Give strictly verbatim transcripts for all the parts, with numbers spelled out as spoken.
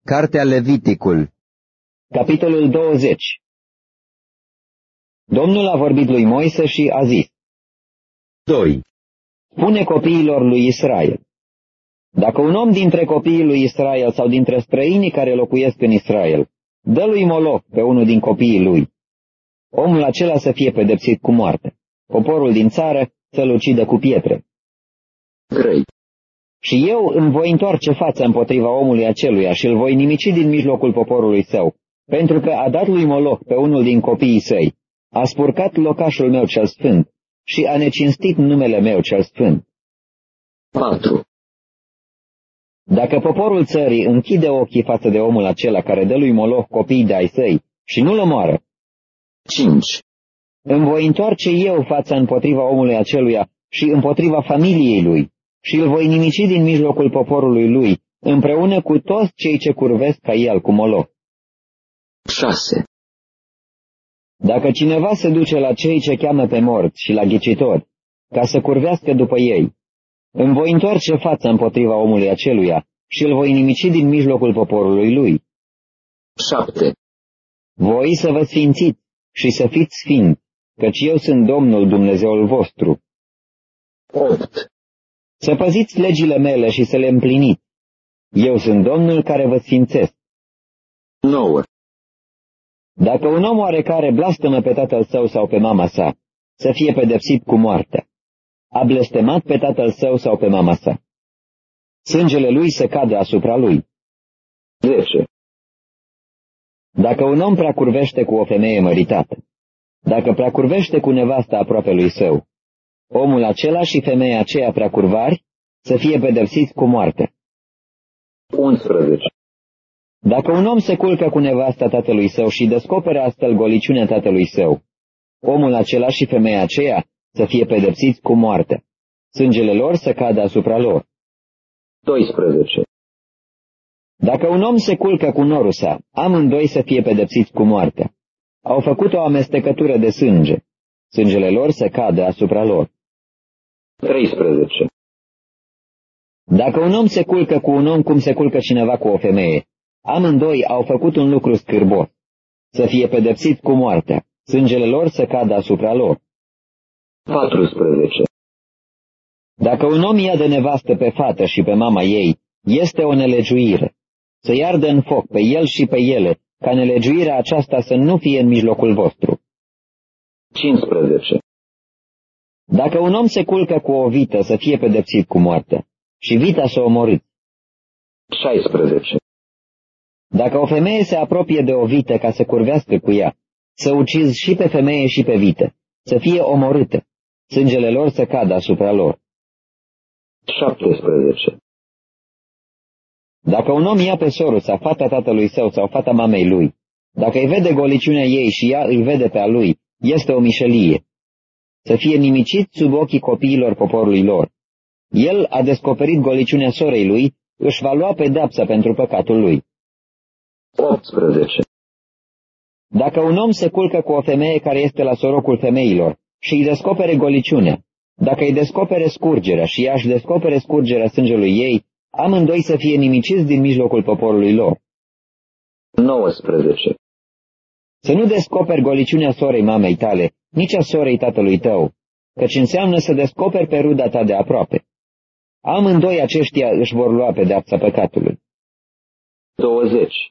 Cartea Leviticul. Capitolul douăzeci. Domnul a vorbit lui Moise și a zis: doi. Spune copiilor lui Israel: dacă un om dintre copiii lui Israel sau dintre străinii care locuiesc în Israel dă lui Moloch pe unul din copiii lui, omul acela să fie pedepsit cu moarte, poporul din țară să-l ucidă cu pietre. trei. Și eu îmi voi întoarce fața împotriva omului aceluia și îl voi nimici din mijlocul poporului său, pentru că a dat lui Moloch pe unul din copiii săi, a spurcat locașul meu cel sfânt și a necinstit numele meu cel sfânt. patru. Dacă poporul țării închide ochii față de omul acela care dă lui Moloch copiii de-ai săi și nu-l omoară, cinci. îmi voi întoarce eu fața împotriva omului aceluia și împotriva familiei lui și îl voi nimici din mijlocul poporului lui, împreună cu toți cei ce curvesc ca el cu Moloch. șase. Dacă cineva se duce la cei ce cheamă pe morți și la ghicitori, ca să curvească după ei, îmi voi întoarce fața împotriva omului aceluia și îl voi nimici din mijlocul poporului lui. șapte. Voi să vă sfințiți și să fiți sfinți, căci eu sunt Domnul Dumnezeul vostru. opt. Să păziți legile mele și să le împliniți. Eu sunt Domnul care vă sfințesc. nouă. Dacă un om oarecare blastămă pe tatăl său sau pe mama sa, să fie pedepsit cu moartea. A blestemat pe tatăl său sau pe mama sa. Sângele lui să cadă asupra lui. zece. Dacă un om preacurvește cu o femeie măritată, dacă preacurvește cu nevasta aproapelui său, omul acela și femeia aceea preacurvari să fie pedepsiți cu moartea. unsprezece. Dacă un om se culcă cu nevasta tatălui său și descoperă astfel goliciunea tatălui său, omul acela și femeia aceea să fie pedepsiți cu moartea. Sângele lor să cadă asupra lor. doisprezece. Dacă un om se culcă cu norul sa, amândoi să fie pedepsiți cu moartea. Au făcut o amestecătură de sânge. Sângele lor să cadă asupra lor. treisprezece. Dacă un om se culcă cu un om cum se culcă cineva cu o femeie, amândoi au făcut un lucru scârbos. Să fie pedepsiți cu moartea. Sângele lor să cadă asupra lor. paisprezece. Dacă un om ia de nevastă pe fată și pe mama ei, este o nelegiuire. Să iardă în foc pe el și pe ele, ca nelegiuirea aceasta să nu fie în mijlocul vostru. cincisprezece. Dacă un om se culcă cu o vită, să fie pedepsit cu moartea, și vita să o omorâți. șaisprezece. Dacă o femeie se apropie de o vită ca să curvească cu ea, să ucizi și pe femeie și pe vită, să fie omorâte, sângele lor să cadă asupra lor. șaptesprezece. Dacă un om ia pe sorul sau fata tatălui său sau fata mamei lui, dacă îi vede goliciunea ei și ea îi vede pe a lui, este o mișelie. Să fie nimicit sub ochii copiilor poporului lor. El a descoperit goliciunea sorei lui, își va lua pedeapsa pentru păcatul lui. optsprezece. Dacă un om se culcă cu o femeie care este la sorocul femeilor și îi descopere goliciunea, dacă îi descopere scurgerea și ea își descopere scurgerea sângelui ei, amândoi să fie nimiciți din mijlocul poporului lor. nouăsprezece. Să nu descoperi goliciunea sorei mamei tale, nici a sorei tatălui tău, căci înseamnă să descoperi pe ruda ta de aproape. Amândoi aceștia își vor lua pedeapsa păcatului. douăzeci.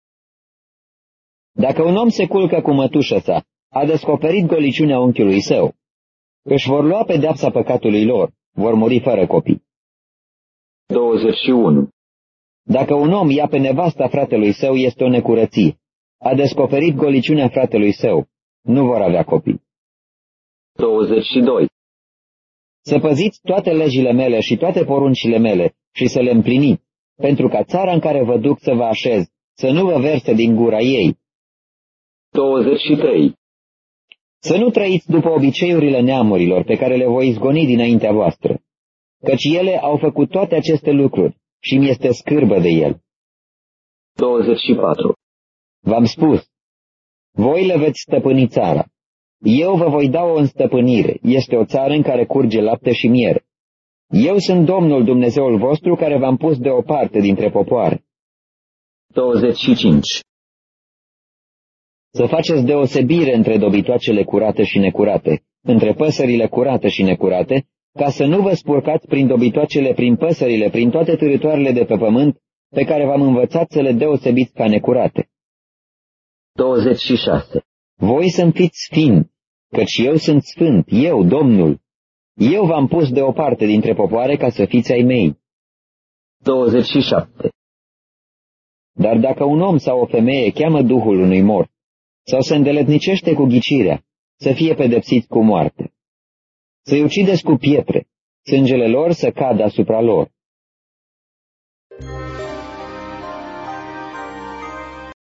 Dacă un om se culcă cu mătușa sa, a descoperit goliciunea unchiului său, își vor lua pedeapsa păcatului lor, vor muri fără copii. douăzeci și unu. Dacă un om ia pe nevasta fratelui său, este o necurăție. A descoperit goliciunea fratelui său, nu vor avea copii. douăzeci și doi. Să păziți toate legile mele și toate poruncile mele și să le împliniți, pentru ca țara în care vă duc să vă așez, să nu vă verse din gura ei. douăzeci și trei. Să nu trăiți după obiceiurile neamurilor pe care le voi izgoni dinaintea voastră, căci ele au făcut toate aceste lucruri și mi este scârbă de el. douăzeci și patru. V-am spus, voi le veți stăpâni țara. Eu vă voi da o înstăpânire, este o țară în care curge lapte și miere. Eu sunt Domnul Dumnezeul vostru care v-am pus deoparte dintre popoare. douăzeci și cinci. Să faceți deosebire între dobitoacele curate și necurate, între păsările curate și necurate, ca să nu vă spurcați prin dobitoacele, prin păsările, prin toate târătoarele de pe pământ, pe care v-am învățat să le deosebiți ca necurate. douăzeci și șase. Voi să-mi fiți sfinți, căci eu sunt sfânt, eu, Domnul. Eu v-am pus deoparte dintre popoare ca să fiți ai mei. douăzeci și șapte. Dar dacă un om sau o femeie cheamă duhul unui mort, sau se îndeletnicește cu ghicirea, să fie pedepsiți cu moarte. Să-i ucideți cu pietre, sângele lor să cadă asupra lor.